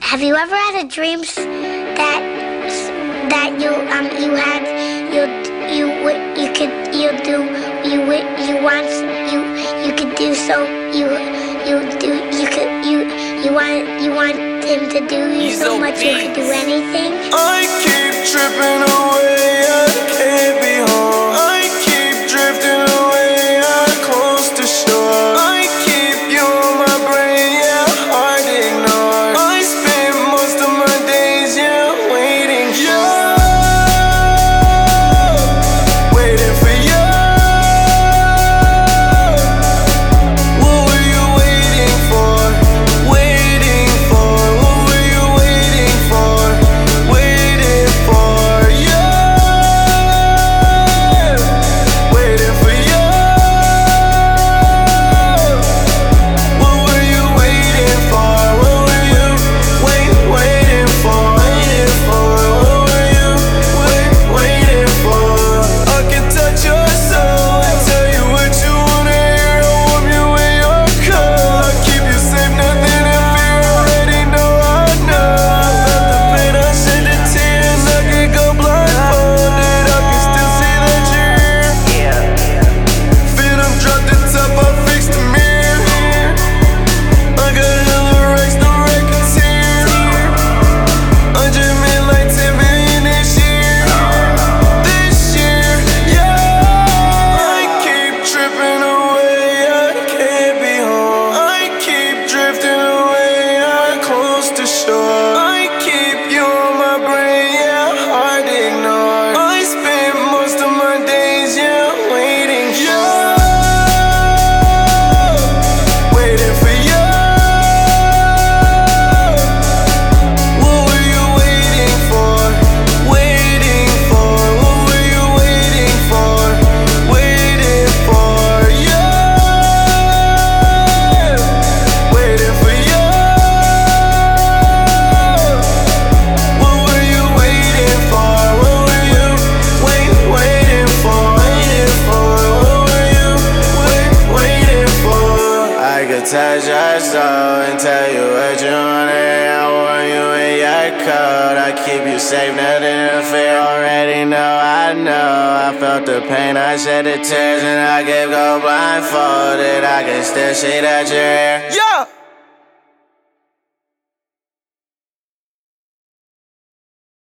Have you ever had a dreams that you had you could you do you want you could do so you want him to do you so much you could do anything? I keep tripping away, I can't be home. I keep drifting away, I'm close to shore. I keep you on my brain, yeah, hard to ignore. I spend most of my days, yeah, waiting for you, waiting for you. What were you waiting for? Waiting for, what were you waiting for? Waiting for you, waiting for you. What were you waiting for? What were you waiting for? Waiting for, what were you waiting for? I can touch your soul and tell you what you wanna hear. I warm you in your coat. I keep you safe, nothing to fear. Already know I know. I felt the pain, I shed the tears. I could go blindfolded, I can still see that you're here. Venom dropped the top, I fixed the mirror. I got hella racks, no records here. 100 million, like 10 million this year. This year, yeah. I keep tripping away, I can't be home. I keep drifting away, I'm close to shore. I keep you on my brain, yeah, hard to ignore. I spend most of my days, yeah, waiting for you, waiting for you. What were you waiting for? Waiting for, what were you waiting for? Waiting for you, waiting for you. What were you waiting for? What were you waiting for? Waiting for, what were you waiting for? I could touch your soul and tell you what you wanna hear. I warm you in your coat. I keep you safe, nothing to fear. Already know I know. I felt the pain, I shed the tears, and I could go blindfolded. I can still see that you're here.